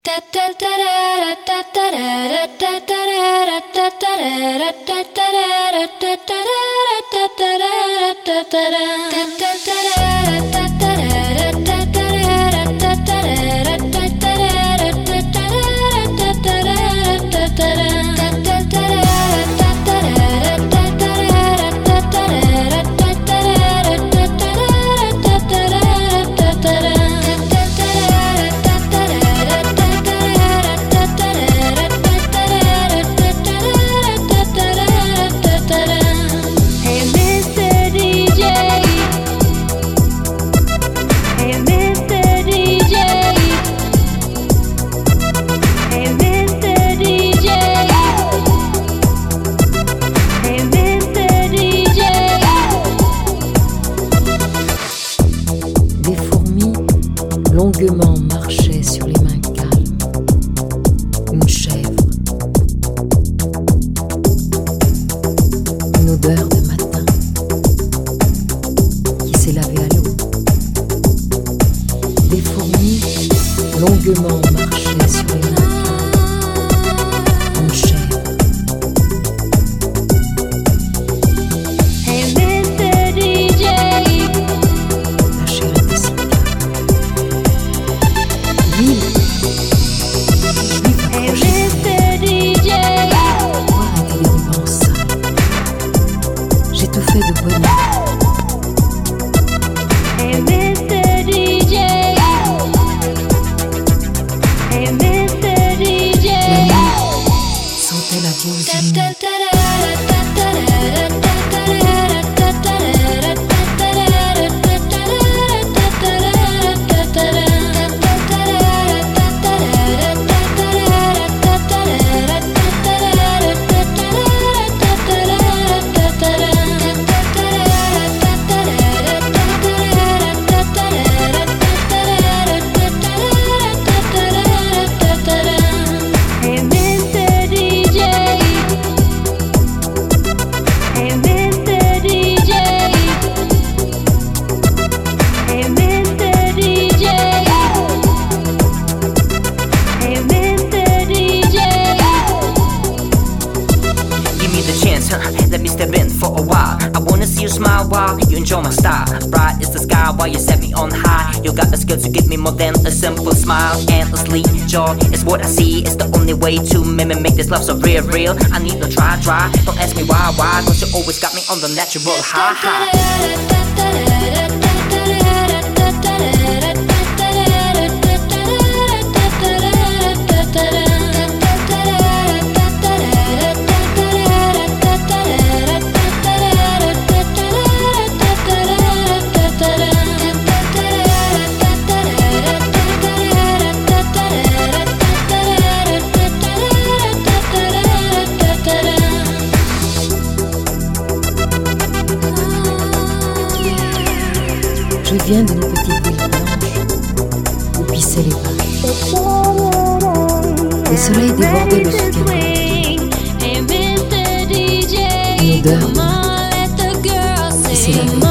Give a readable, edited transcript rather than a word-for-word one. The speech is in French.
Longuement marchait sur les mains calmes une chèvre, une odeur de matin qui s'est lavée à l'eau. Des fourmis longuement marchaient sur les mains calmes une chèvre. Let me step in for a while. I wanna see you smile while you enjoy my style. Bright is the sky while you set me on high. You got the skills to give me more than a simple smile. Endlessly joy is what I see. It's the only way to make this love so real, real. I need no try. Don't ask me why, cause you always got me on the natural high. Je viens d'une petite ville blanche où pissaient les vaches. Le soleil débordait le soutien de une odeur qui s'est lavée.